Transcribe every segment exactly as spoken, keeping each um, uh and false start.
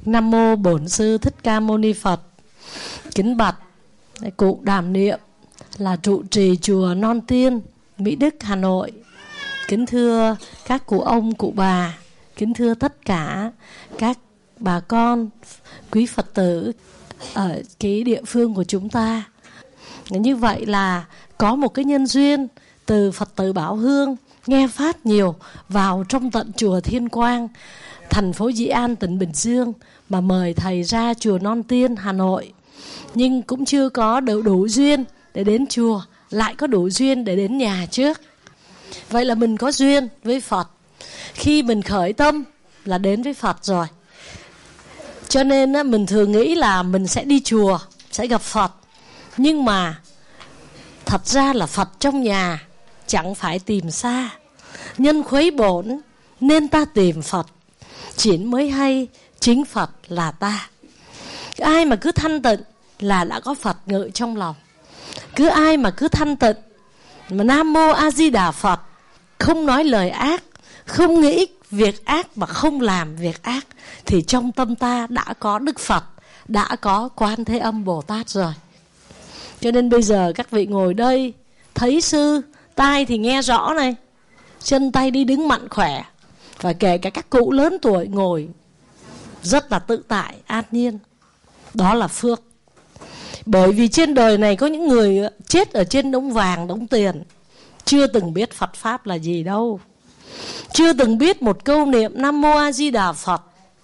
Nam mô Bổn Sư Thích Ca Mâu Ni Phật. Kính bạch cụ Đàm Niệm là trụ trì chùa Non Tiên, Mỹ Đức, Hà Nội. Kính thưa các cụ ông, cụ bà, kính thưa tất cả các bà con, quý Phật tử ở cái địa phương của chúng ta. Như vậy là có một cái nhân duyên từ Phật tử Bảo Hương nghe pháp nhiều vào trong tận chùa Thiên Quang, thành phố Dĩ An, tỉnh Bình Dương, mà mời thầy ra chùa Non Tiên, Hà Nội. Nhưng cũng chưa có đủ, đủ duyên để đến chùa, lại có đủ duyên để đến nhà trước. Vậy là mình có duyên với Phật. Khi mình khởi tâm là đến với Phật rồi. Cho nên mình thường nghĩ là mình sẽ đi chùa, sẽ gặp Phật. Nhưng mà thật ra là Phật trong nhà, chẳng phải tìm xa. Nhân khuấy bổn nên ta tìm Phật, chỉ mới hay chính Phật là ta. Ai mà cứ thanh tịnh là đã có Phật ngự trong lòng. Cứ ai mà cứ thanh tịnh mà Nam Mô A Di Đà Phật, không nói lời ác, không nghĩ việc ác mà không làm việc ác, thì trong tâm ta đã có Đức Phật, đã có Quan Thế Âm Bồ Tát rồi. Cho nên bây giờ các vị ngồi đây, thấy sư, tai thì nghe rõ này, chân tay đi đứng mạnh khỏe, và kể cả các cụ lớn tuổi ngồi rất là tự tại, an nhiên. Đó là phước. Bởi vì trên đời này có những người chết ở trên đống vàng, đống tiền, chưa từng biết Phật Pháp là gì đâu, chưa từng biết một câu niệm Nam Mô A Di Đà Phật.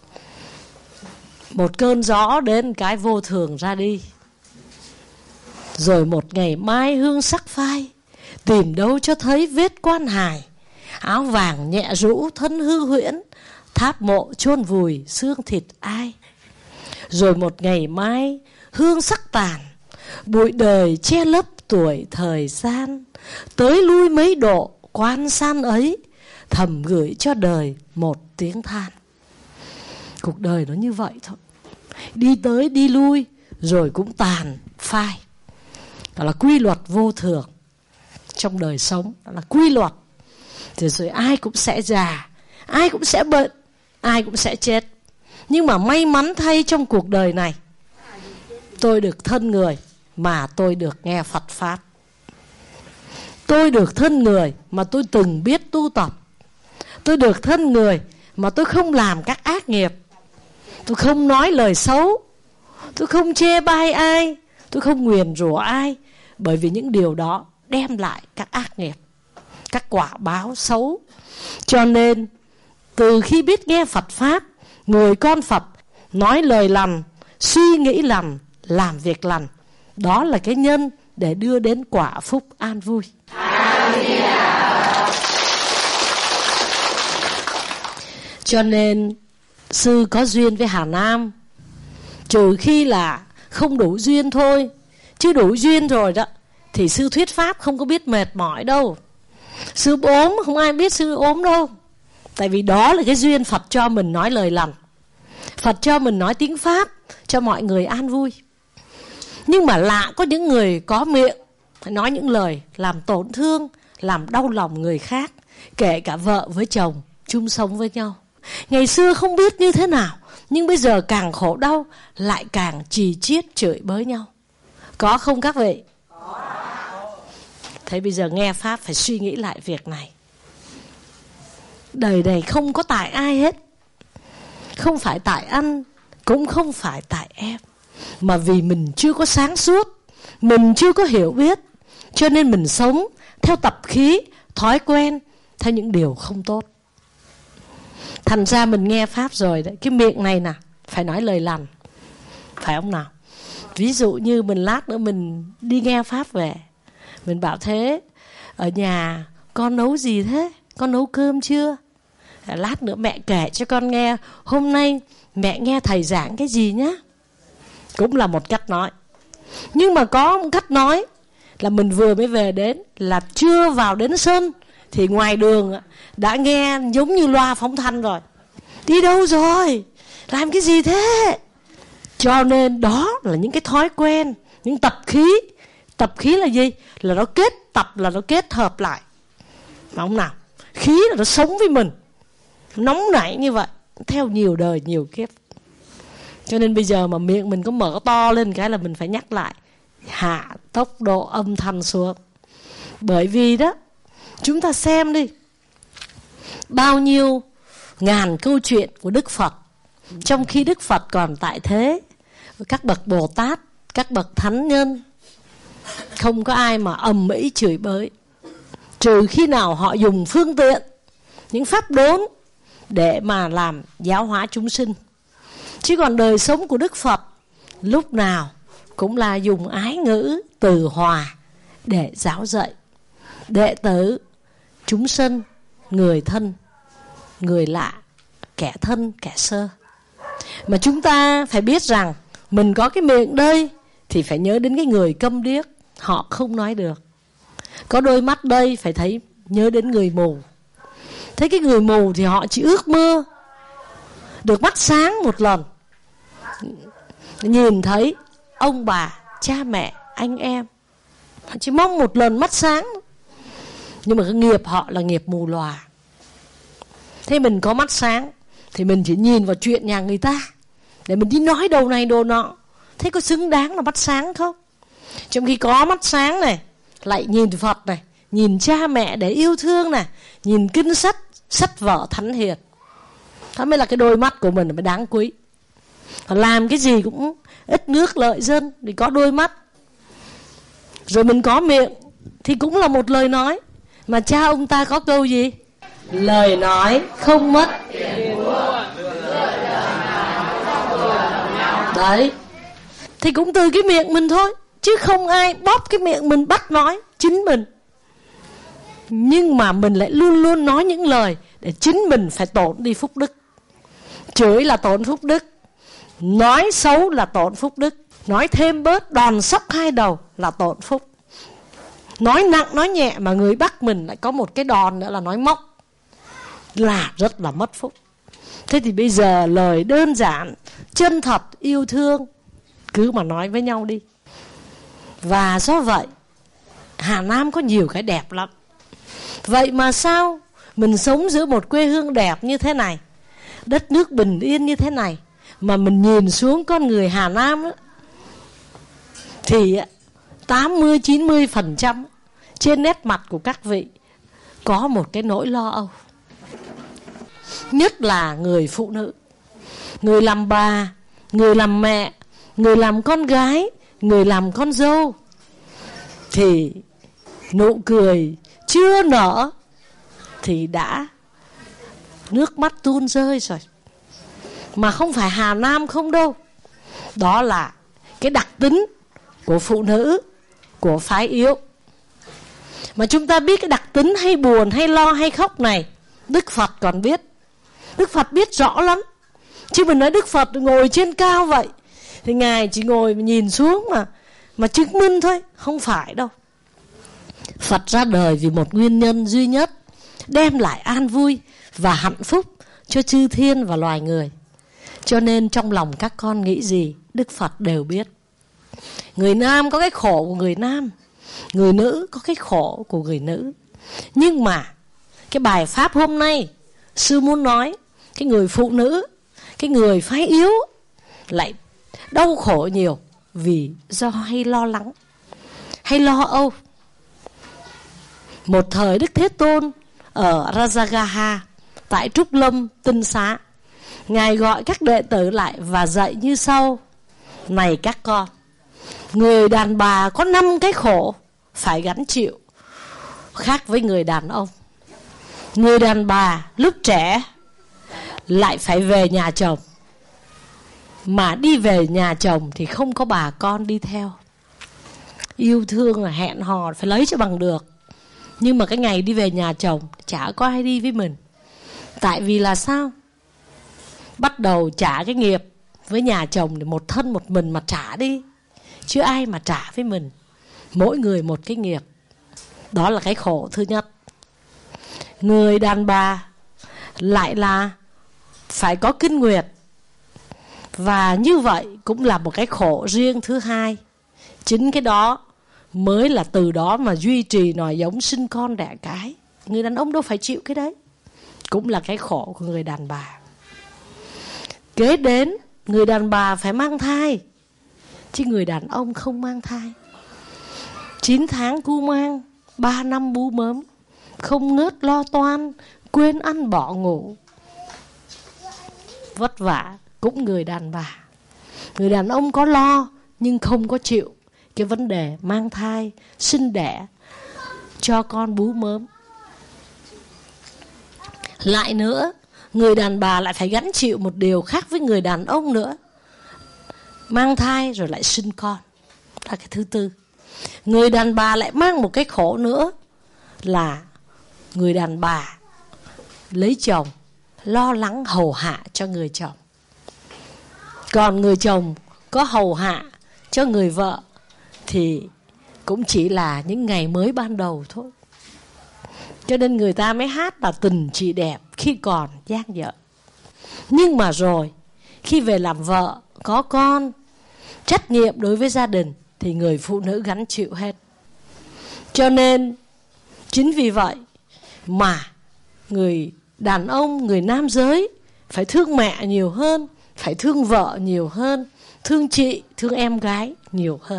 Một cơn gió đến cái vô thường ra đi. Rồi một ngày mai hương sắc phai, tìm đâu cho thấy vết quan hài. Áo vàng nhẹ rũ thân hư huyễn, tháp mộ chôn vùi xương thịt ai. Rồi một ngày mai hương sắc tàn, bụi đời che lấp tuổi thời gian. Tới lui mấy độ quan san ấy, thầm gửi cho đời một tiếng than. Cuộc đời nó như vậy thôi, đi tới đi lui rồi cũng tàn phai. Đó là quy luật vô thường trong đời sống. Đó là quy luật. Thì rồi ai cũng sẽ già, ai cũng sẽ bệnh, ai cũng sẽ chết. Nhưng mà may mắn thay trong cuộc đời này, tôi được thân người mà tôi được nghe Phật Pháp. Tôi được thân người mà tôi từng biết tu tập. Tôi được thân người mà tôi không làm các ác nghiệp. Tôi không nói lời xấu, tôi không chê bai ai, tôi không nguyền rủa ai. Bởi vì những điều đó đem lại các ác nghiệp, các quả báo xấu. Cho nên từ khi biết nghe Phật Pháp, người con Phật nói lời lành, suy nghĩ lành, làm việc lành, đó là cái nhân để đưa đến quả phúc an vui. Cho nên sư có duyên với Hà Nam, trừ khi là không đủ duyên thôi. Chứ đủ duyên rồi đó thì sư thuyết pháp không có biết mệt mỏi đâu. Sư ốm không ai biết sư ốm đâu. Tại vì đó là cái duyên Phật cho mình nói lời lành, Phật cho mình nói tiếng Pháp cho mọi người an vui. Nhưng mà lạ có những người có miệng phải nói những lời làm tổn thương, làm đau lòng người khác, kể cả vợ với chồng chung sống với nhau. Ngày xưa không biết như thế nào, nhưng bây giờ càng khổ đau lại càng chì chiết chửi bới nhau. Có không các vị? Thế bây giờ nghe Pháp phải suy nghĩ lại việc này. Đời này không có tại ai hết. Không phải tại anh, cũng không phải tại em, mà vì mình chưa có sáng suốt, mình chưa có hiểu biết, cho nên mình sống theo tập khí, thói quen, theo những điều không tốt. Thành ra mình nghe Pháp rồi đấy, cái miệng này nè phải nói lời lành, phải không nào? Ví dụ như mình lát nữa mình đi nghe Pháp về, mình bảo thế, ở nhà con nấu gì thế? Con nấu cơm chưa? Lát nữa mẹ kể cho con nghe, hôm nay mẹ nghe thầy giảng cái gì nhá. Cũng là một cách nói. Nhưng mà có một cách nói là mình vừa mới về đến, là chưa vào đến sân thì ngoài đường đã nghe giống như loa phóng thanh rồi. Đi đâu rồi? Làm cái gì thế? Cho nên đó là những cái thói quen, những tập khí. Tập khí là gì? Là nó kết tập, là nó kết hợp lại. Mà không nào? Khí là nó sống với mình, nóng nảy như vậy, theo nhiều đời nhiều kiếp. Cho nên bây giờ mà miệng mình có mở to lên cái là mình phải nhắc lại, hạ tốc độ âm thanh xuống. Bởi vì đó, chúng ta xem đi, bao nhiêu ngàn câu chuyện của Đức Phật, trong khi Đức Phật còn tại thế, các bậc Bồ Tát, các bậc thánh nhân, không có ai mà ầm ĩ chửi bới, trừ khi nào họ dùng phương tiện, những pháp đốn để mà làm giáo hóa chúng sinh. Chứ còn đời sống của Đức Phật lúc nào cũng là dùng ái ngữ từ hòa để giáo dạy đệ tử, chúng sinh, người thân, người lạ, kẻ thân, kẻ sơ. Mà chúng ta phải biết rằng mình có cái miệng đây thì phải nhớ đến cái người câm điếc, họ không nói được. Có đôi mắt đây phải thấy nhớ đến người mù. Thế cái người mù thì họ chỉ ước mơ được mắt sáng một lần, nhìn thấy ông bà, cha mẹ, anh em. Họ chỉ mong một lần mắt sáng. Nhưng mà cái nghiệp họ là nghiệp mù lòa. Thế mình có mắt sáng thì mình chỉ nhìn vào chuyện nhà người ta để mình đi nói đầu này đồ nọ. Thế có xứng đáng là mắt sáng không? Trong khi có mắt sáng này, lại nhìn Phật này, nhìn cha mẹ để yêu thương này, nhìn kinh sách, sách vở thánh hiền. Đó mới là cái đôi mắt của mình mới đáng quý. Và làm cái gì cũng ít nước lợi dân vì có đôi mắt. Rồi mình có miệng thì cũng là một lời nói. Mà cha ông ta có câu gì? Lời nói không mất. Đấy. Thì cũng từ cái miệng mình thôi, chứ không ai bóp cái miệng mình bắt nói chính mình. Nhưng mà mình lại luôn luôn nói những lời để chính mình phải tổn đi phúc đức. Chửi là tổn phúc đức, nói xấu là tổn phúc đức, nói thêm bớt đòn sóc hai đầu là tổn phúc. Nói nặng nói nhẹ mà người Bắc mình lại có một cái đòn nữa là nói móc, là rất là mất phúc. Thế thì bây giờ lời đơn giản, chân thật, yêu thương, cứ mà nói với nhau đi. Và do vậy Hà Nam có nhiều cái đẹp lắm. Vậy mà sao mình sống giữa một quê hương đẹp như thế này, đất nước bình yên như thế này, mà mình nhìn xuống con người Hà Nam đó, thì tám mươi chín mươi phần trăm trên nét mặt của các vị có một cái nỗi lo âu. Nhất là người phụ nữ, người làm bà, người làm mẹ, người làm con gái, người làm con dâu, thì nụ cười chưa nở thì đã nước mắt tuôn rơi rồi. Mà không phải Hà Nam không đâu. Đó là cái đặc tính của phụ nữ, của phái yếu. Mà chúng ta biết cái đặc tính hay buồn, hay lo, hay khóc này, Đức Phật còn biết. Đức Phật biết rõ lắm. Chứ mình nói Đức Phật ngồi trên cao vậy thì Ngài chỉ ngồi nhìn xuống mà Mà chứng minh thôi, không phải đâu. Phật ra đời vì một nguyên nhân duy nhất, đem lại an vui và hạnh phúc cho chư thiên và loài người. Cho nên trong lòng các con nghĩ gì, Đức Phật đều biết. Người nam có cái khổ của người nam, người nữ có cái khổ của người nữ. Nhưng mà cái bài pháp hôm nay, sư muốn nói cái người phụ nữ, cái người phái yếu lại đau khổ nhiều vì do hay lo lắng, hay lo âu. Một thời Đức Thế Tôn ở Rajagaha tại Trúc Lâm Tinh Xá, Ngài gọi các đệ tử lại và dạy như sau: này các con, người đàn bà có năm cái khổ phải gánh chịu, khác với người đàn ông. Người đàn bà lúc trẻ lại phải về nhà chồng, mà đi về nhà chồng thì không có bà con đi theo. Yêu thương là hẹn hò phải lấy cho bằng được. Nhưng mà cái ngày đi về nhà chồng chả có ai đi với mình. Tại vì là sao? Bắt đầu trả cái nghiệp với nhà chồng để một thân một mình mà trả đi, chứ ai mà trả với mình. Mỗi người một cái nghiệp. Đó là cái khổ thứ nhất. Người đàn bà lại là phải có kinh nguyệt, và như vậy cũng là một cái khổ riêng thứ hai. Chính cái đó mới là từ đó mà duy trì nòi giống sinh con đẻ cái. Người đàn ông đâu phải chịu cái đấy. Cũng là cái khổ của người đàn bà. Kế đến người đàn bà phải mang thai, chứ người đàn ông không mang thai. Chín tháng cu mang, ba năm bú mớm, không ngớt lo toan, quên ăn bỏ ngủ. Vất vả cũng người đàn bà. Người đàn ông có lo nhưng không có chịu cái vấn đề mang thai, sinh đẻ, cho con bú mớm. Lại nữa, người đàn bà lại phải gánh chịu một điều khác với người đàn ông nữa. Mang thai rồi lại sinh con, là cái thứ tư. Người đàn bà lại mang một cái khổ nữa là người đàn bà lấy chồng, lo lắng hầu hạ cho người chồng. Còn người chồng có hầu hạ cho người vợ thì cũng chỉ là những ngày mới ban đầu thôi. Cho nên người ta mới hát là tình chị đẹp khi còn dang dở. Nhưng mà rồi, khi về làm vợ, có con, trách nhiệm đối với gia đình thì người phụ nữ gánh chịu hết. Cho nên chính vì vậy mà người đàn ông, người nam giới phải thương mẹ nhiều hơn, phải thương vợ nhiều hơn, thương chị, thương em gái nhiều hơn.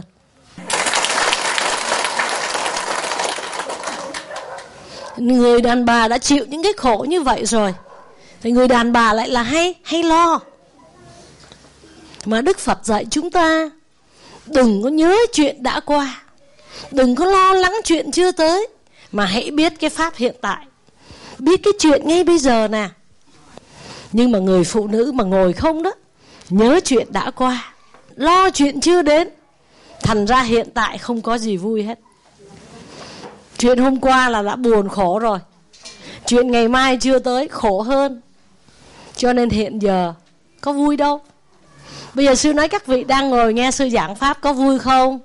Người đàn bà đã chịu những cái khổ như vậy rồi thì người đàn bà lại là hay hay lo. Mà Đức Phật dạy chúng ta đừng có nhớ chuyện đã qua, đừng có lo lắng chuyện chưa tới, mà hãy biết cái pháp hiện tại, biết cái chuyện ngay bây giờ nè. Nhưng mà người phụ nữ mà ngồi không đó, nhớ chuyện đã qua, lo chuyện chưa đến, thành ra hiện tại không có gì vui hết. Chuyện hôm qua là đã buồn khổ rồi, chuyện ngày mai chưa tới khổ hơn. Cho nên hiện giờ có vui đâu. Bây giờ sư nói các vị đang ngồi nghe sư giảng pháp có vui không?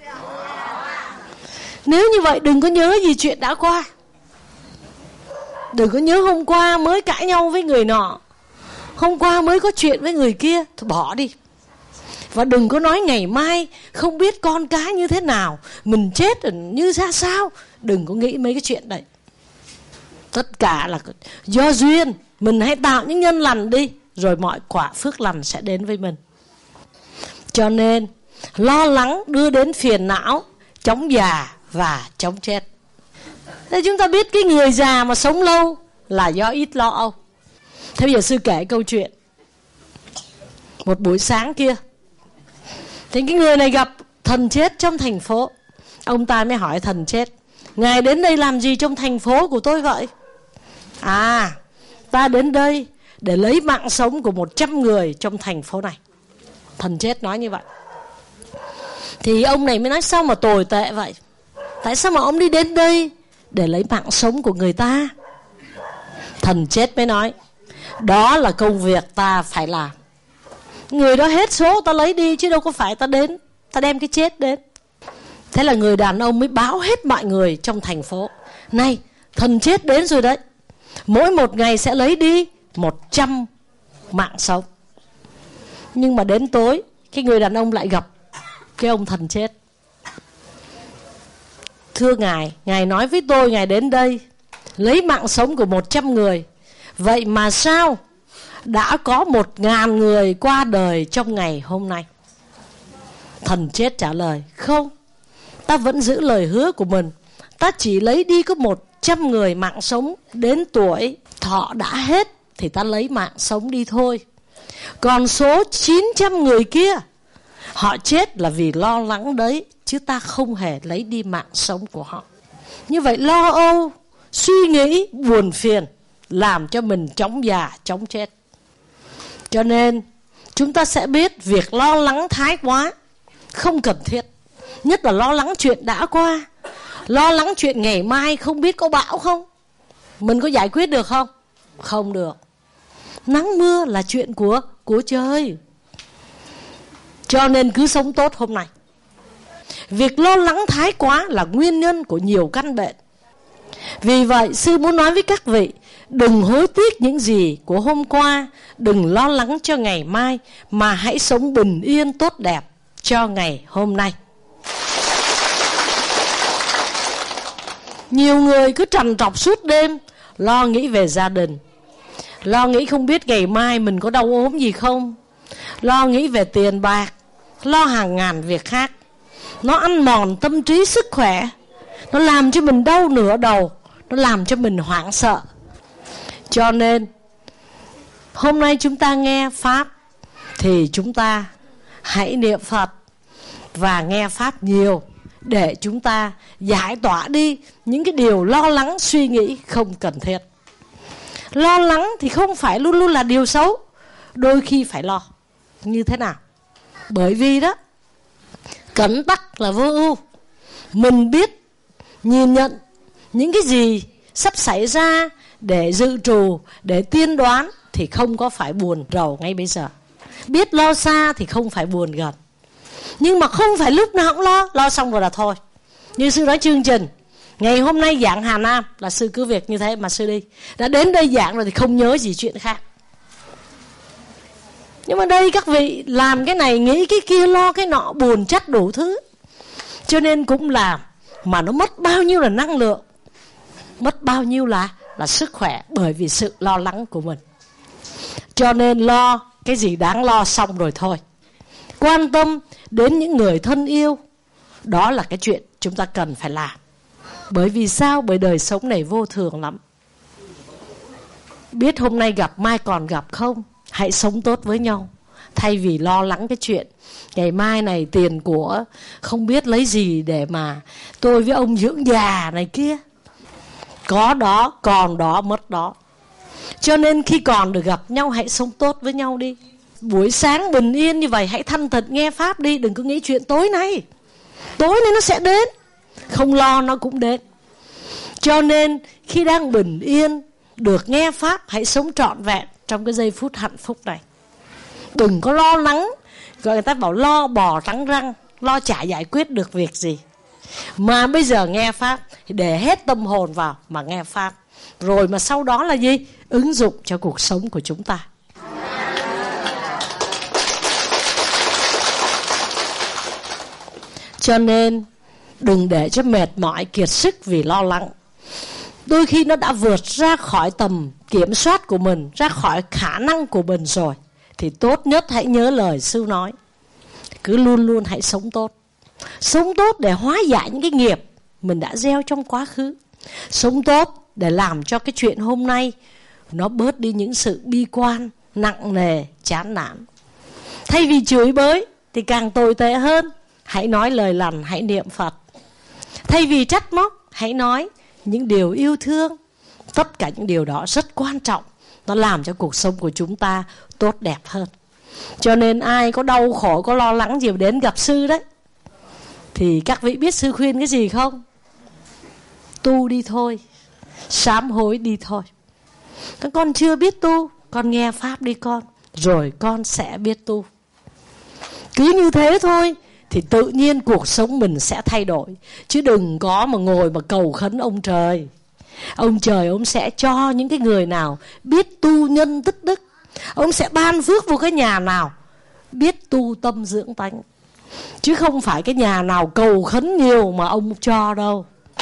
Nếu như vậy đừng có nhớ gì chuyện đã qua. Đừng có nhớ hôm qua mới cãi nhau với người nọ, hôm qua mới có chuyện với người kia, thôi bỏ đi. Và đừng có nói ngày mai không biết con cái như thế nào, mình chết như ra sao. Đừng có nghĩ mấy cái chuyện đấy. Tất cả là do duyên. Mình hãy tạo những nhân lành đi, rồi mọi quả phước lành sẽ đến với mình. Cho nên lo lắng đưa đến phiền não, chóng già và chóng chết. Thế chúng ta biết cái người già mà sống lâu là do ít lo âu. Thế bây giờ sư kể câu chuyện. Một buổi sáng kia thì cái người này gặp thần chết trong thành phố. Ông ta mới hỏi thần chết: Ngài đến đây làm gì trong thành phố của tôi vậy? À, ta đến đây để lấy mạng sống của một trăm người trong thành phố này. Thần chết nói như vậy. Thì ông này mới nói: sao mà tồi tệ vậy? Tại sao mà ông đi đến đây để lấy mạng sống của người ta? Thần chết mới nói: đó là công việc ta phải làm. Người đó hết số ta lấy đi, chứ đâu có phải ta đến ta đem cái chết đến. Thế là người đàn ông mới báo hết mọi người trong thành phố: này, thần chết đến rồi đấy, mỗi một ngày sẽ lấy đi một trăm mạng sống. Nhưng mà đến tối, cái người đàn ông lại gặp cái ông thần chết. Thưa ngài, ngài nói với tôi ngài đến đây lấy mạng sống của một trăm người. Vậy mà sao đã có một ngàn người qua đời trong ngày hôm nay? Thần chết trả lời: không, ta vẫn giữ lời hứa của mình. Ta chỉ lấy đi có một trăm người mạng sống đến tuổi thọ đã hết thì ta lấy mạng sống đi thôi. Còn số chín trăm người kia, họ chết là vì lo lắng đấy, chứ ta không hề lấy đi mạng sống của họ. Như vậy lo âu, suy nghĩ, buồn phiền làm cho mình chóng già, chóng chết. Cho nên chúng ta sẽ biết việc lo lắng thái quá không cần thiết. Nhất là lo lắng chuyện đã qua, lo lắng chuyện ngày mai không biết có bão không, mình có giải quyết được không? Không được. Nắng mưa là chuyện của, của trời. Cho nên cứ sống tốt hôm nay. Việc lo lắng thái quá là nguyên nhân của nhiều căn bệnh. Vì vậy sư muốn nói với các vị, đừng hối tiếc những gì của hôm qua, đừng lo lắng cho ngày mai, mà hãy sống bình yên tốt đẹp cho ngày hôm nay. Nhiều người cứ trằn trọc suốt đêm, lo nghĩ về gia đình, lo nghĩ không biết ngày mai mình có đau ốm gì không, lo nghĩ về tiền bạc, lo hàng ngàn việc khác. Nó ăn mòn tâm trí sức khỏe, nó làm cho mình đau nửa đầu, nó làm cho mình hoảng sợ. Cho nên hôm nay chúng ta nghe Pháp thì chúng ta hãy niệm Phật và nghe Pháp nhiều, để chúng ta giải tỏa đi những cái điều lo lắng, suy nghĩ không cần thiết. Lo lắng thì không phải luôn luôn là điều xấu, đôi khi phải lo. Như thế nào? Bởi vì đó, cẩn tắc là vô ưu. Mình biết nhìn nhận những cái gì sắp xảy ra để dự trù, để tiên đoán, thì không có phải buồn rầu ngay bây giờ. Biết lo xa thì không phải buồn gần. Nhưng mà không phải lúc nào cũng lo. Lo xong rồi là thôi. Như sư nói chương trình ngày hôm nay giảng Hà Nam là sư cứ việc như thế mà sư đi. Đã đến đây giảng rồi thì không nhớ gì chuyện khác. Nhưng mà đây các vị làm cái này nghĩ cái kia, lo cái nọ, buồn trách đủ thứ. Cho nên cũng làm mà nó mất bao nhiêu là năng lượng, mất bao nhiêu là là sức khỏe, bởi vì sự lo lắng của mình. Cho nên lo cái gì đáng lo xong rồi thôi. Quan tâm đến những người thân yêu, đó là cái chuyện chúng ta cần phải làm. Bởi vì sao? Bởi đời sống này vô thường lắm. Biết hôm nay gặp mai còn gặp không? Hãy sống tốt với nhau, thay vì lo lắng cái chuyện ngày mai này tiền của không biết lấy gì để mà tôi với ông dưỡng già này kia. Có đó, còn đó, mất đó. Cho nên khi còn được gặp nhau, hãy sống tốt với nhau đi. Buổi sáng bình yên như vậy, hãy thanh thật nghe Pháp đi. Đừng có nghĩ chuyện tối nay. Tối nay nó sẽ đến, không lo nó cũng đến. Cho nên khi đang bình yên được nghe Pháp, hãy sống trọn vẹn trong cái giây phút hạnh phúc này. Đừng có lo lắng, gọi người ta bảo lo bò trắng răng, lo chả giải quyết được việc gì. Mà bây giờ nghe Pháp thì để hết tâm hồn vào mà nghe Pháp. Rồi mà sau đó là gì? Ứng dụng cho cuộc sống của chúng ta. Cho nên đừng để cho mệt mỏi kiệt sức vì lo lắng. Đôi khi nó đã vượt ra khỏi tầm kiểm soát của mình, ra khỏi khả năng của mình rồi, thì tốt nhất hãy nhớ lời sư nói. Cứ luôn luôn hãy sống tốt. Sống tốt để hóa giải những cái nghiệp mình đã gieo trong quá khứ. Sống tốt để làm cho cái chuyện hôm nay nó bớt đi những sự bi quan, nặng nề, chán nản. Thay vì chửi bới thì càng tồi tệ hơn, hãy nói lời lành, hãy niệm Phật. Thay vì trách móc, hãy nói những điều yêu thương. Tất cả những điều đó rất quan trọng. Nó làm cho cuộc sống của chúng ta tốt đẹp hơn. Cho nên ai có đau khổ, có lo lắng gì đến gặp sư đấy, thì các vị biết sư khuyên cái gì không? Tu đi thôi, sám hối đi thôi. Các con chưa biết tu, con nghe Pháp đi con, rồi con sẽ biết tu. Cứ như thế thôi thì tự nhiên cuộc sống mình sẽ thay đổi. Chứ đừng có mà ngồi mà cầu khấn ông trời. Ông trời ông sẽ cho những cái người nào biết tu nhân tích đức. Ông sẽ ban phước vào cái nhà nào biết tu tâm dưỡng tánh. Chứ không phải cái nhà nào cầu khấn nhiều mà ông cho đâu.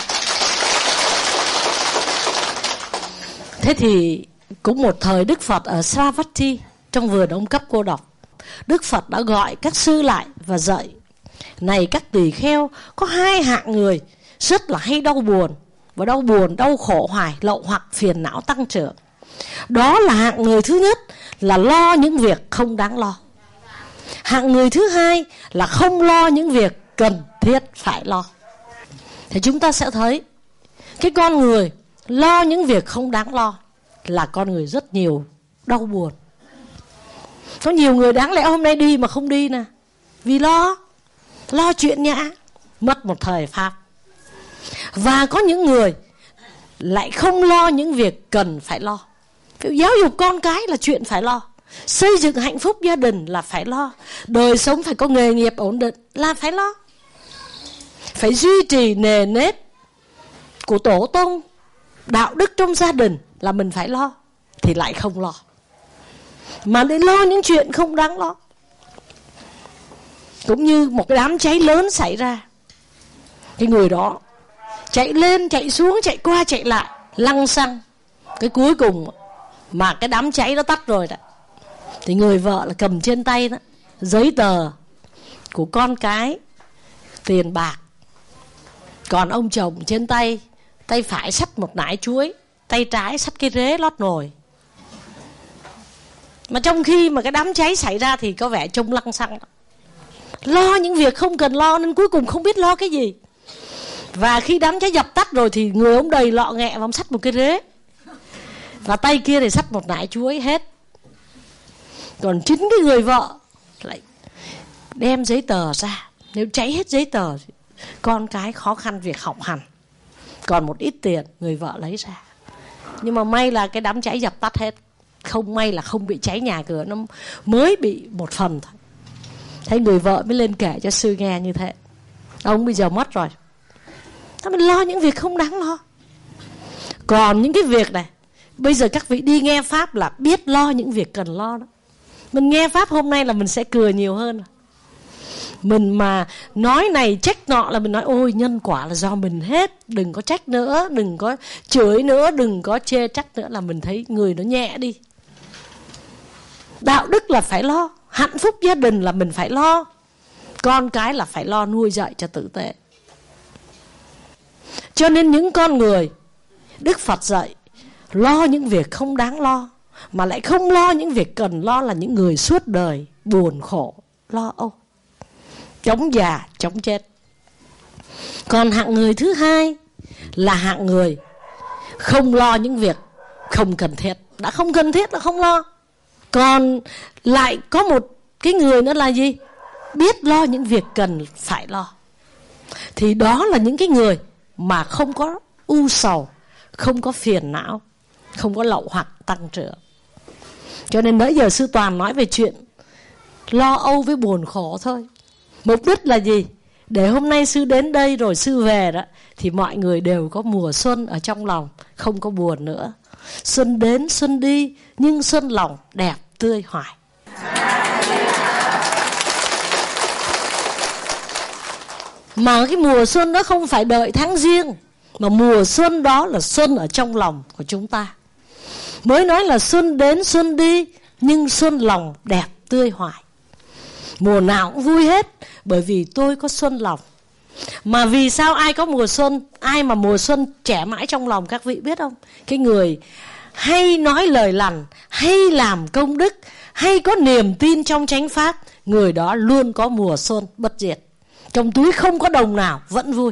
Thế thì cũng một thời Đức Phật ở Savatthi, trong vườn ông Cấp Cô Độc, Đức Phật đã gọi các sư lại và dạy: này các tỳ kheo, có hai hạng người rất là hay đau buồn. Và đau buồn, đau khổ hoài, lậu hoặc phiền não tăng trưởng. Đó là hạng người thứ nhất là lo những việc không đáng lo. Hạng người thứ hai là không lo những việc cần thiết phải lo. Thì chúng ta sẽ thấy cái con người lo những việc không đáng lo là con người rất nhiều đau buồn. Có nhiều người đáng lẽ hôm nay đi mà không đi nè, vì lo Lo chuyện nhã, mất một thời Pháp. Và có những người lại không lo những việc cần phải lo. Giáo dục con cái là chuyện phải lo. Xây dựng hạnh phúc gia đình là phải lo. Đời sống phải có nghề nghiệp ổn định là phải lo. Phải duy trì nề nếp của tổ tông, đạo đức trong gia đình là mình phải lo, thì lại không lo. Mà để lo những chuyện không đáng lo. Cũng như một cái đám cháy lớn xảy ra, cái người đó chạy lên, chạy xuống, chạy qua, chạy lại, lăng xăng. Cái cuối cùng mà cái đám cháy nó tắt rồi đó, Thì người vợ là cầm trên tay đó giấy tờ của con cái, tiền bạc. Còn ông chồng trên tay, tay phải xách một nải chuối, tay trái xách cái rế lót nồi. Mà trong khi mà cái đám cháy xảy ra thì có vẻ trông lăng xăng, lo những việc không cần lo, nên cuối cùng không biết lo cái gì. Và khi đám cháy dập tắt rồi thì người ông đầy lọ nghẹ và ông xách một cái rế, và tay kia thì xách một nải chuối hết. Còn chính cái người vợ lại đem giấy tờ ra. Nếu cháy hết giấy tờ, con cái khó khăn việc học hành. Còn một ít tiền người vợ lấy ra. Nhưng mà may là cái đám cháy dập tắt hết. Không may là không bị cháy nhà cửa, nó mới bị một phần thôi. Thế người vợ mới lên kể cho sư nghe như thế. Ông bây giờ mất rồi. Thế mình lo những việc không đáng lo. Còn những cái việc này, bây giờ các vị đi nghe Pháp là biết lo những việc cần lo đó. Mình nghe Pháp hôm nay là mình sẽ cười nhiều hơn. Mình mà nói này trách nọ là mình nói ôi nhân quả là do mình hết. Đừng có trách nữa, đừng có chửi nữa, đừng có chê trách nữa, là mình thấy người nó nhẹ đi. Đạo đức là phải lo, hạnh phúc gia đình là mình phải lo, con cái là phải lo nuôi dạy cho tử tế. Cho nên những con người Đức Phật dạy lo những việc không đáng lo, mà lại không lo những việc cần lo, là những người suốt đời buồn khổ, lo âu, chống già, chống chết. Còn hạng người thứ hai là hạng người không lo những việc không cần thiết. Đã không cần thiết là không lo. Còn lại có một cái người nữa là gì? Biết lo những việc cần phải lo. Thì đó là những cái người mà không có u sầu, không có phiền não, không có lậu hoặc tăng trưởng. Cho nên nãy giờ sư Toàn nói về chuyện lo âu với buồn khổ thôi. Mục đích là gì? Để hôm nay sư đến đây rồi sư về đó, thì mọi người đều có mùa xuân ở trong lòng, không có buồn nữa. Xuân đến xuân đi, nhưng xuân lòng đẹp tươi hoài. Mà cái mùa xuân đó không phải đợi tháng riêng, mà mùa xuân đó là xuân ở trong lòng của chúng ta. Mới nói là xuân đến xuân đi, nhưng xuân lòng đẹp tươi hoài. Mùa nào cũng vui hết, bởi vì tôi có xuân lòng. Mà vì sao ai có mùa xuân? Ai mà mùa xuân trẻ mãi trong lòng các vị biết không? Cái người hay nói lời lành, hay làm công đức, hay có niềm tin trong chánh pháp, người đó luôn có mùa xuân bất diệt. Trong túi không có đồng nào vẫn vui.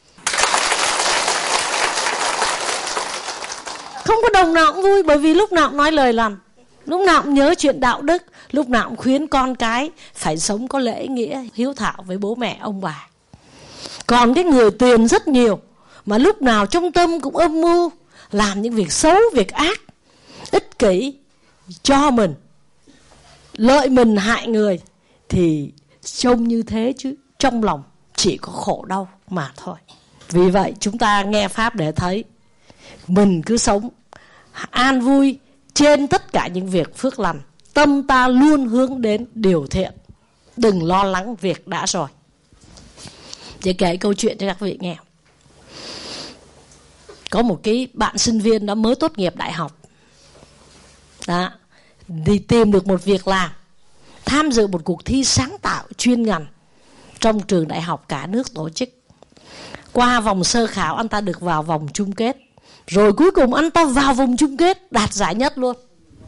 Không có đồng nào cũng vui, bởi vì lúc nào cũng nói lời lành, lúc nào cũng nhớ chuyện đạo đức, lúc nào cũng khuyến con cái phải sống có lễ nghĩa, hiếu thảo với bố mẹ ông bà. Còn cái người tiền rất nhiều, mà lúc nào trong tâm cũng âm mưu, làm những việc xấu, việc ác, ích kỷ, cho mình, lợi mình hại người, thì trông như thế chứ trong lòng chỉ có khổ đau mà thôi. Vì vậy chúng ta nghe Pháp để thấy mình cứ sống an vui trên tất cả những việc phước lành. Tâm ta luôn hướng đến điều thiện, đừng lo lắng việc đã rồi. Để kể câu chuyện cho các vị nghe. Có một cái bạn sinh viên đã mới tốt nghiệp đại học đó, thì tìm được một việc làm, tham dự một cuộc thi sáng tạo chuyên ngành trong trường đại học cả nước tổ chức. Qua vòng sơ khảo, anh ta được vào vòng chung kết. Rồi cuối cùng anh ta vào vòng chung kết, đạt giải nhất luôn.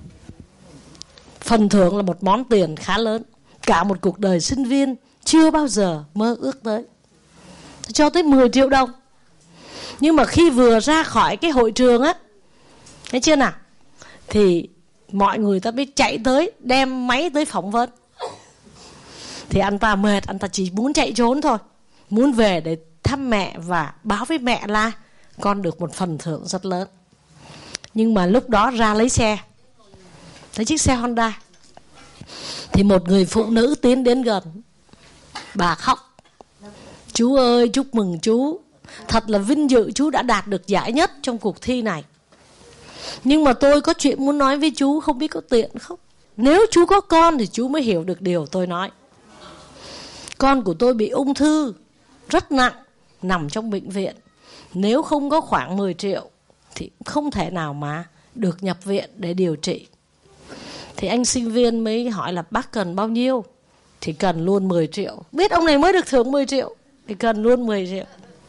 Phần thưởng là một món tiền khá lớn, cả một cuộc đời sinh viên chưa bao giờ mơ ước tới, cho tới mười triệu đồng. Nhưng mà khi vừa ra khỏi cái hội trường á, thấy chưa nào, thì mọi người ta biết chạy tới, đem máy tới phỏng vấn. Thì anh ta mệt, anh ta chỉ muốn chạy trốn thôi, muốn về để thăm mẹ và báo với mẹ là con được một phần thưởng rất lớn. Nhưng mà lúc đó ra lấy xe, thấy chiếc xe Honda, thì một người phụ nữ tiến đến gần. Bà khóc: chú ơi, chúc mừng chú, thật là vinh dự chú đã đạt được giải nhất trong cuộc thi này. Nhưng mà tôi có chuyện muốn nói với chú, không biết có tiện không? Nếu chú có con thì chú mới hiểu được điều tôi nói. Con của tôi bị ung thư rất nặng, nằm trong bệnh viện. Nếu không có khoảng mười triệu thì không thể nào mà được nhập viện để điều trị. Thì anh sinh viên mới hỏi là bác cần bao nhiêu? Thì cần luôn mười triệu. Biết ông này mới được thưởng mười triệu thì cần luôn mười triệu.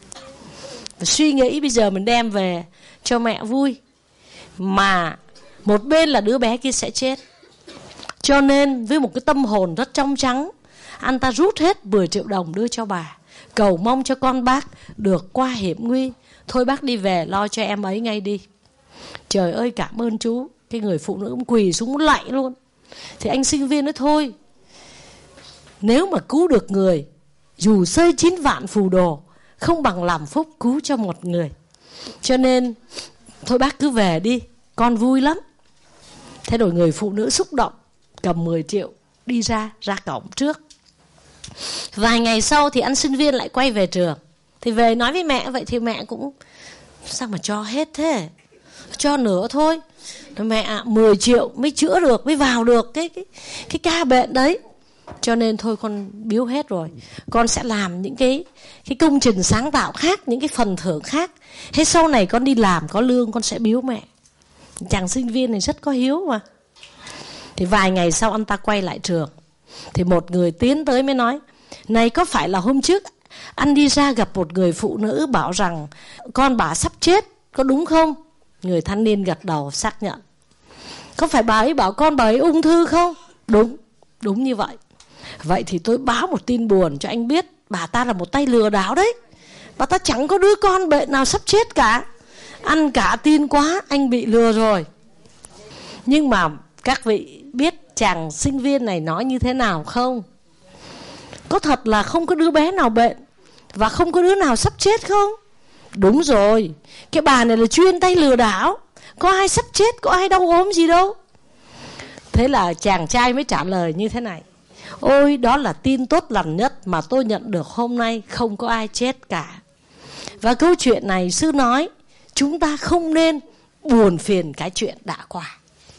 Và suy nghĩ bây giờ mình đem về cho mẹ vui, mà một bên là đứa bé kia sẽ chết. Cho nên với một cái tâm hồn rất trong trắng, anh ta rút hết mười triệu đồng đưa cho bà, cầu mong cho con bác được qua hiểm nguy. Thôi bác đi về lo cho em ấy ngay đi. Trời ơi cảm ơn chú. Cái người phụ nữ cũng quỳ xuống lạy luôn. Thì anh sinh viên nói thôi, nếu mà cứu được người, dù xây chín vạn phù đồ, không bằng làm phúc cứu cho một người. Cho nên thôi bác cứ về đi, con vui lắm. Thế rồi người phụ nữ xúc động, cầm mười triệu đi ra, ra cổng trước. Vài ngày sau thì anh sinh viên lại quay về trường. Thì về nói với mẹ, vậy thì mẹ cũng sao mà cho hết thế, cho nửa thôi. Mẹ ạ, mười triệu mới chữa được, mới vào được cái, cái, cái ca bệnh đấy. Cho nên thôi con biếu hết rồi. Con sẽ làm những cái, cái công trình sáng tạo khác, những cái phần thưởng khác. Thế sau này con đi làm có lương con sẽ biếu mẹ. Chàng sinh viên này rất có hiếu mà. Thì vài ngày sau anh ta quay lại trường. Thì một người tiến tới mới nói, này có phải là hôm trước anh đi ra gặp một người phụ nữ bảo rằng con bà sắp chết, có đúng không? Người thanh niên gật đầu xác nhận. Có phải bà ấy bảo con bà ấy ung thư không? Đúng, đúng như vậy. Vậy thì tôi báo một tin buồn cho anh biết, bà ta là một tay lừa đảo đấy. Bà ta chẳng có đứa con bệnh nào sắp chết cả. Ăn cả tin quá, anh bị lừa rồi. Nhưng mà các vị biết chàng sinh viên này nói như thế nào không? Có thật là không có đứa bé nào bệnh và không có đứa nào sắp chết không? Đúng rồi, cái bà này là chuyên tay lừa đảo. Có ai sắp chết, có ai đau ốm gì đâu. Thế là chàng trai mới trả lời như thế này: ôi, đó là tin tốt lành nhất mà tôi nhận được hôm nay, không có ai chết cả. Và câu chuyện này sư nói chúng ta không nên buồn phiền cái chuyện đã qua.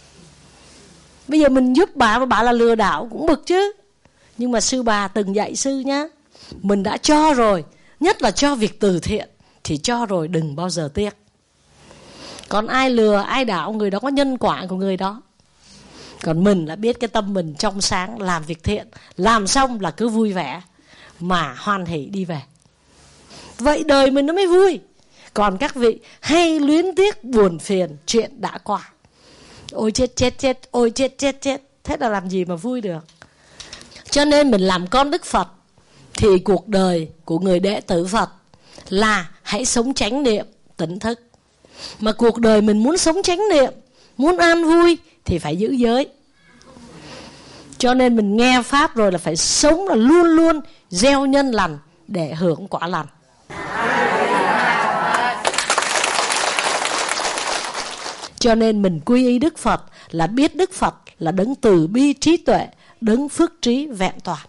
Bây giờ mình giúp bà mà bà là lừa đảo cũng bực chứ. Nhưng mà sư bà từng dạy sư nhá, mình đã cho rồi, nhất là cho việc từ thiện, thì cho rồi đừng bao giờ tiếc. Còn ai lừa, ai đảo, người đó có nhân quả của người đó. Còn mình là biết cái tâm mình trong sáng, làm việc thiện, làm xong là cứ vui vẻ mà hoan hỉ đi về. Vậy đời mình nó mới vui. Còn các vị hay luyến tiếc buồn phiền chuyện đã qua. Ôi chết chết chết, ôi chết chết chết. Thế là làm gì mà vui được. Cho nên mình làm con Đức Phật thì cuộc đời của người đệ tử Phật là hãy sống chánh niệm, tỉnh thức. Mà cuộc đời mình muốn sống chánh niệm, muốn an vui thì phải giữ giới. Cho nên mình nghe Pháp rồi là phải sống là luôn luôn gieo nhân lành để hưởng quả lành. Cho nên mình quy y Đức Phật là biết Đức Phật là đấng từ bi trí tuệ, đấng phước trí vẹn toàn.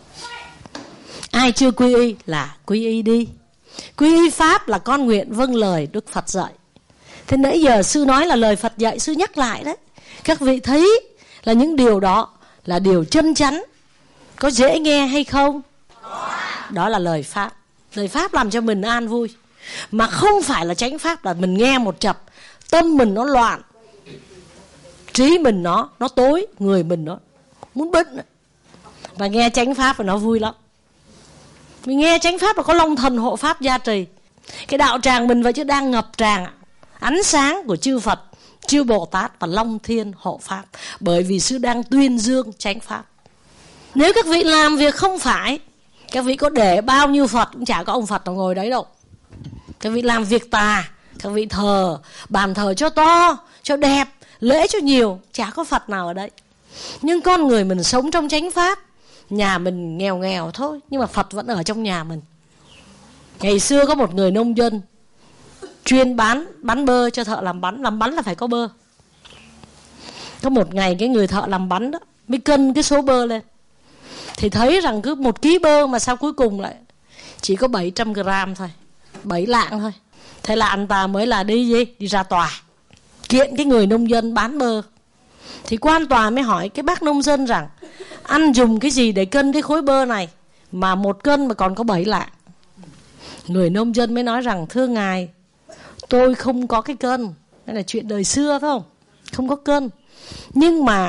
Ai chưa quy y là quy y đi. Quy y Pháp là con nguyện vâng lời Đức Phật dạy. Thế nãy giờ sư nói là lời Phật dạy, sư nhắc lại đấy. Các vị thấy là những điều đó là điều chân chắn. Có dễ nghe hay không? Đó là lời Pháp. Lời Pháp làm cho mình an vui. Mà không phải là chánh Pháp là mình nghe một chập, tâm mình nó loạn, trí mình nó nó tối, người mình nó muốn bệnh. Và nghe chánh Pháp và nó vui lắm. Mình nghe chánh Pháp là có Long Thần hộ Pháp gia trì. Cái đạo tràng mình vậy chứ đang ngập tràn ánh sáng của chư Phật, chư Bồ Tát và Long Thiên hộ Pháp. Bởi vì sư đang tuyên dương chánh Pháp. Nếu các vị làm việc không phải, các vị có để bao nhiêu Phật cũng chả có ông Phật nào ngồi đấy đâu. Các vị làm việc tà, các vị thờ, bàn thờ cho to, cho đẹp, lễ cho nhiều, chả có Phật nào ở đấy. Nhưng con người mình sống trong chánh Pháp, nhà mình nghèo nghèo thôi, nhưng mà Phật vẫn ở trong nhà mình. Ngày xưa có một người nông dân chuyên bán bắn bơ cho thợ làm bánh. Làm bánh là phải có bơ. Có một ngày cái người thợ làm bánh đó mới cân cái số bơ lên, thì thấy rằng cứ một ký bơ mà sao cuối cùng lại chỉ có bảy trăm gram thôi, bảy lạng thôi. Thế là anh ta mới là đi gì? Đi ra tòa kiện cái người nông dân bán bơ. Thì quan tòa mới hỏi cái bác nông dân rằng anh dùng cái gì để cân cái khối bơ này mà một cân mà còn có bảy lạng. Người nông dân mới nói rằng thưa ngài, tôi không có cái cân. Đây là chuyện đời xưa phải không? Không có cân. Nhưng mà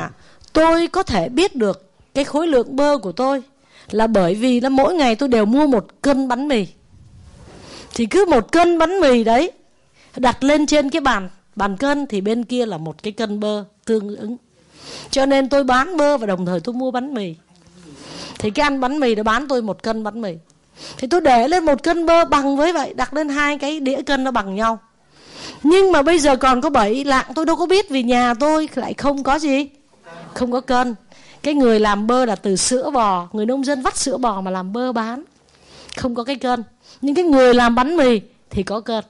Tôi có thể biết được cái khối lượng bơ của tôi là bởi vì là mỗi ngày tôi đều mua một cân bánh mì. Thì cứ một cân bánh mì đấy đặt lên trên cái bàn bàn cân thì bên kia là một cái cân bơ tương ứng. Cho nên tôi bán bơ và đồng thời tôi mua bánh mì. Thì cái ăn bánh mì nó bán tôi một cân bánh mì. Thì tôi để lên một cân bơ bằng với vậy, đặt lên hai cái đĩa cân nó bằng nhau. Nhưng mà bây giờ còn có bảy lạng tôi đâu có biết, vì nhà tôi lại không có gì, không có cân. Cái người làm bơ là từ sữa bò, người nông dân vắt sữa bò mà làm bơ bán, không có cái cân. Nhưng cái người làm bánh mì thì có cân.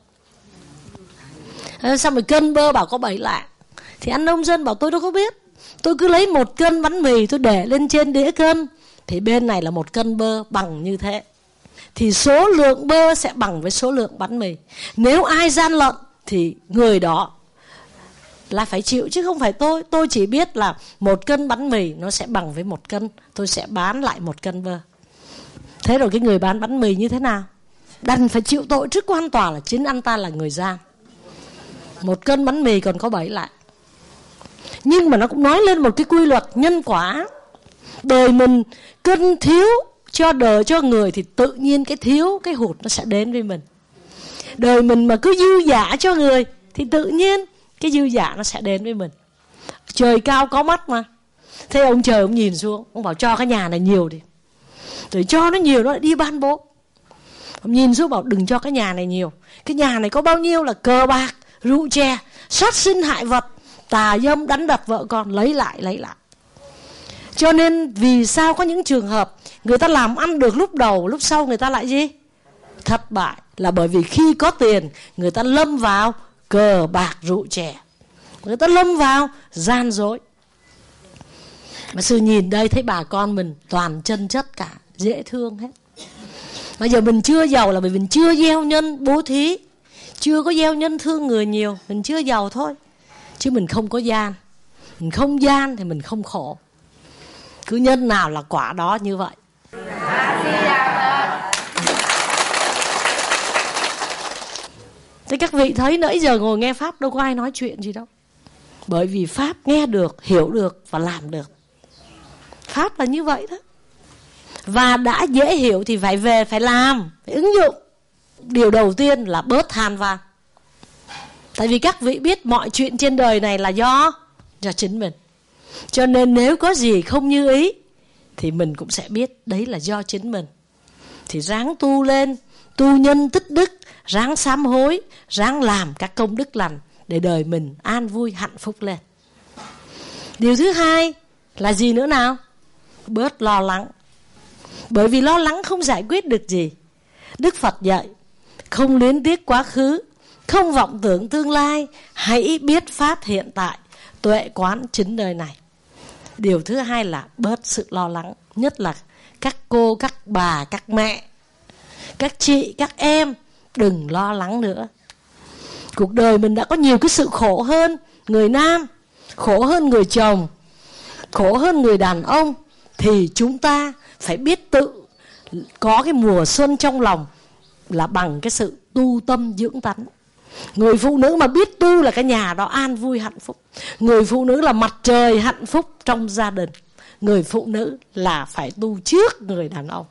Xong rồi cân bơ bảo có bảy lạng. Thì anh nông dân bảo tôi đâu có biết. Tôi cứ lấy một cân bánh mì tôi để lên trên đĩa cân, thì bên này là một cân bơ bằng như thế. Thì số lượng bơ sẽ bằng với số lượng bánh mì. Nếu ai gian lận thì người đó là phải chịu, chứ không phải tôi. Tôi chỉ biết là một cân bánh mì nó sẽ bằng với một cân, tôi sẽ bán lại một cân bơ. Thế rồi cái người bán bánh mì như thế nào? Đành phải chịu tội trước quan tòa là chính anh ta là người gian. Một cân bánh mì còn có bảy lạng. Nhưng mà nó cũng nói lên một cái quy luật nhân quả. Đời mình cân thiếu cho đời cho người thì tự nhiên cái thiếu, cái hụt nó sẽ đến với mình. Đời mình mà cứ dư giả cho người thì tự nhiên cái dư giả nó sẽ đến với mình. Trời cao có mắt mà. Thế ông trời ông nhìn xuống, ông bảo cho cái nhà này nhiều đi. Rồi cho nó nhiều nó lại đi ban bố. Ông nhìn xuống bảo đừng cho cái nhà này nhiều. Cái nhà này có bao nhiêu là cờ bạc, rượu chè, sát sinh hại vật, tà dâm, đánh đập vợ con, lấy lại lấy lại. Cho nên vì sao có những trường hợp người ta làm ăn được lúc đầu, lúc sau người ta lại gì? Thất bại. Là bởi vì khi có tiền người ta lâm vào cờ bạc rượu chè, người ta lâm vào gian dối. Mà sư nhìn đây thấy bà con mình toàn chân chất cả, dễ thương hết. Bây giờ mình chưa giàu là bởi vì mình chưa gieo nhân bố thí, chưa có gieo nhân thương người nhiều, mình chưa giàu thôi. Chứ mình không có gian. Mình không gian thì mình không khổ. Cứ nhân nào là quả đó như vậy. Thế các vị thấy nãy giờ ngồi nghe Pháp đâu có ai nói chuyện gì đâu. Bởi vì Pháp nghe được, hiểu được và làm được. Pháp là như vậy đó. Và đã dễ hiểu thì phải về, phải làm, phải ứng dụng. Điều đầu tiên là bớt than van. Tại vì các vị biết mọi chuyện trên đời này là do do chính mình. Cho nên nếu có gì không như ý thì mình cũng sẽ biết đấy là do chính mình. Thì ráng tu lên, tu nhân tích đức, ráng sám hối, ráng làm các công đức lành để đời mình an vui hạnh phúc lên. Điều thứ hai là gì nữa nào? Bớt lo lắng. Bởi vì lo lắng không giải quyết được gì. Đức Phật dạy không luyến tiếc quá khứ, không vọng tưởng tương lai, hãy biết pháp hiện tại, tuệ quán chính đời này. Điều thứ hai là bớt sự lo lắng. Nhất là các cô, các bà, các mẹ, các chị, các em, đừng lo lắng nữa. Cuộc đời mình đã có nhiều cái sự khổ hơn người nam, khổ hơn người chồng, khổ hơn người đàn ông. Thì chúng ta phải biết tự có cái mùa xuân trong lòng là bằng cái sự tu tâm dưỡng tánh. Người phụ nữ mà biết tu là cái nhà đó an vui hạnh phúc. Người phụ nữ là mặt trời hạnh phúc trong gia đình. Người phụ nữ là phải tu trước người đàn ông.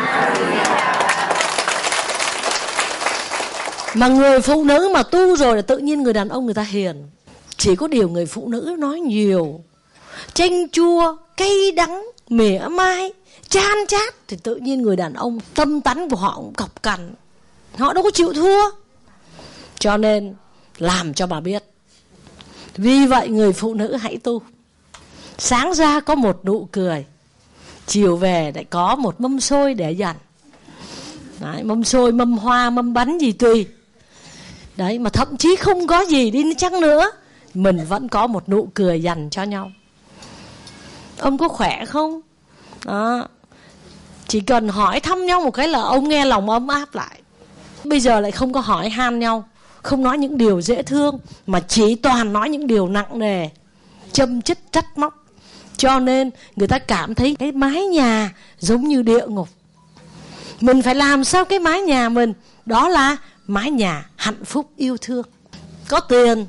Mà người phụ nữ mà tu rồi là tự nhiên người đàn ông người ta hiền. Chỉ có điều người phụ nữ nói nhiều, chanh chua, cay đắng, mỉa mai, chan chát, thì tự nhiên người đàn ông tâm tánh của họ cũng cọc cằn. Họ đâu có chịu thua. Cho nên làm cho bà biết. Vì vậy người phụ nữ hãy tu. Sáng ra có một nụ cười, chiều về lại có một mâm xôi để dành. Đấy, mâm xôi, mâm hoa, mâm bánh gì tùy. Đấy, mà thậm chí không có gì đi chăng nữa, mình vẫn có một nụ cười dành cho nhau. Ông có khỏe không? Đó. Chỉ cần hỏi thăm nhau một cái là ông nghe lòng ấm áp lại. Bây giờ lại không có hỏi han nhau, không nói những điều dễ thương, mà chỉ toàn nói những điều nặng nề, châm chích trách móc. Cho nên người ta cảm thấy cái mái nhà giống như địa ngục. Mình phải làm sao cái mái nhà mình đó là mái nhà hạnh phúc yêu thương. Có tiền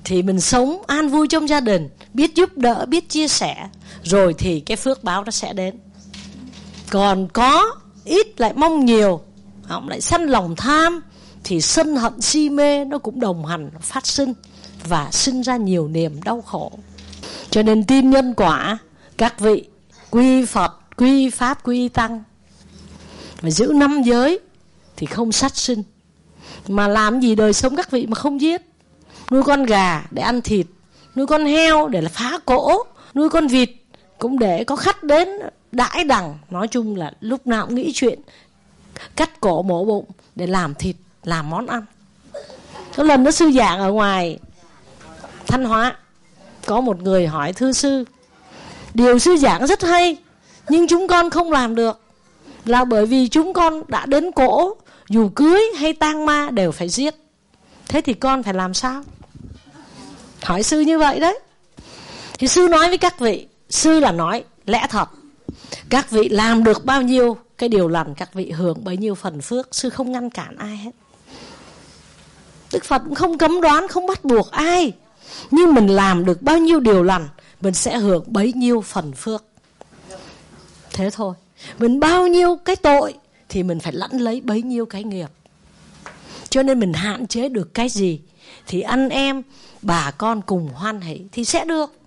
thì mình sống an vui trong gia đình, biết giúp đỡ, biết chia sẻ, rồi thì cái phước báo nó sẽ đến. Còn có ít lại mong nhiều, họ lại sanh lòng tham, thì sân hận si mê nó cũng đồng hành phát sinh và sinh ra nhiều niềm đau khổ. Cho nên tin nhân quả, các vị quy Phật, quy Pháp, quy Tăng, và giữ năm giới thì không sát sinh. Mà làm gì đời sống các vị mà không giết? Nuôi con gà để ăn thịt, nuôi con heo để là phá cổ, nuôi con vịt cũng để có khách đến đãi đằng. Nói chung là lúc nào cũng nghĩ chuyện cắt cổ mổ bụng để làm thịt, làm món ăn. Có lần đó sư giảng ở ngoài Thanh Hóa, có một người hỏi: thưa sư, điều sư giảng rất hay, nhưng chúng con không làm được, là bởi vì chúng con đã đến cỗ, dù cưới hay tang ma đều phải giết. Thế thì con phải làm sao? Hỏi sư như vậy đấy. Thì sư nói với các vị, sư là nói lẽ thật. Các vị làm được bao nhiêu cái điều lành, các vị hưởng bấy nhiêu phần phước. Sư không ngăn cản ai hết. Đức Phật cũng không cấm đoán, không bắt buộc ai. Nhưng mình làm được bao nhiêu điều lành, mình sẽ hưởng bấy nhiêu phần phước. Thế thôi. Mình bao nhiêu cái tội thì mình phải lãnh lấy bấy nhiêu cái nghiệp. Cho nên mình hạn chế được cái gì thì anh em, bà con cùng hoan hỷ thì sẽ được.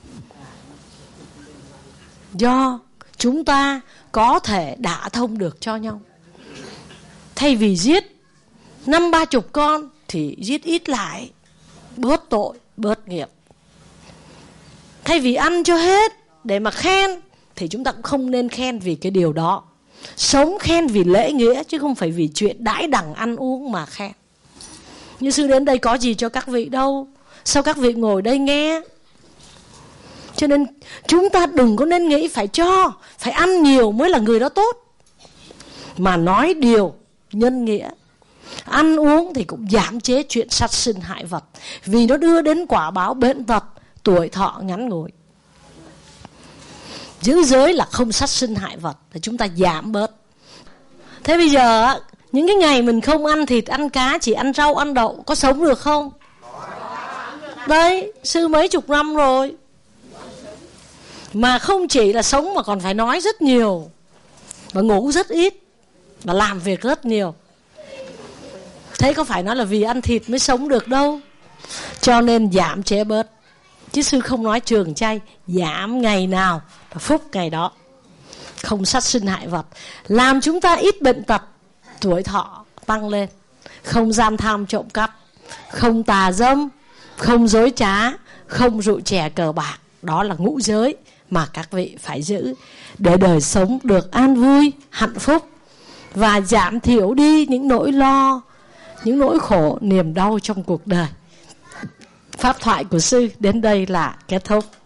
Do chúng ta có thể đả thông được cho nhau. Thay vì giết năm ba chục con thì giết ít lại, bớt tội, bớt nghiệp. Thay vì ăn cho hết để mà khen thì chúng ta cũng không nên khen vì cái điều đó. Sống khen vì lễ nghĩa chứ không phải vì chuyện đãi đẳng ăn uống mà khen. Như sư đến đây có gì cho các vị đâu, sao các vị ngồi đây nghe? Cho nên chúng ta đừng có nên nghĩ phải cho, phải ăn nhiều mới là người đó tốt. Mà nói điều nhân nghĩa. Ăn uống thì cũng giảm chế chuyện sát sinh hại vật, vì nó đưa đến quả báo bệnh tật, tuổi thọ ngắn ngủi. Giữ giới là không sát sinh hại vật, thì chúng ta giảm bớt. Thế bây giờ những cái ngày mình không ăn thịt, ăn cá, chỉ ăn rau, ăn đậu, có sống được không? Đấy, sư mấy chục năm rồi. Mà không chỉ là sống mà còn phải nói rất nhiều, và ngủ rất ít, và làm việc rất nhiều. Thế có phải nói là vì ăn thịt mới sống được đâu. Cho nên giảm chế bớt. Chứ sư không nói trường chay, giảm ngày nào phúc ngày đó. Không sát sinh hại vật, làm chúng ta ít bệnh tật, tuổi thọ tăng lên. Không gian tham trộm cắp, không tà dâm, không dối trá, không rượu chè cờ bạc. Đó là ngũ giới mà các vị phải giữ để đời sống được an vui, hạnh phúc, và giảm thiểu đi những nỗi lo, những nỗi khổ, niềm đau trong cuộc đời. Pháp thoại của sư đến đây là kết thúc.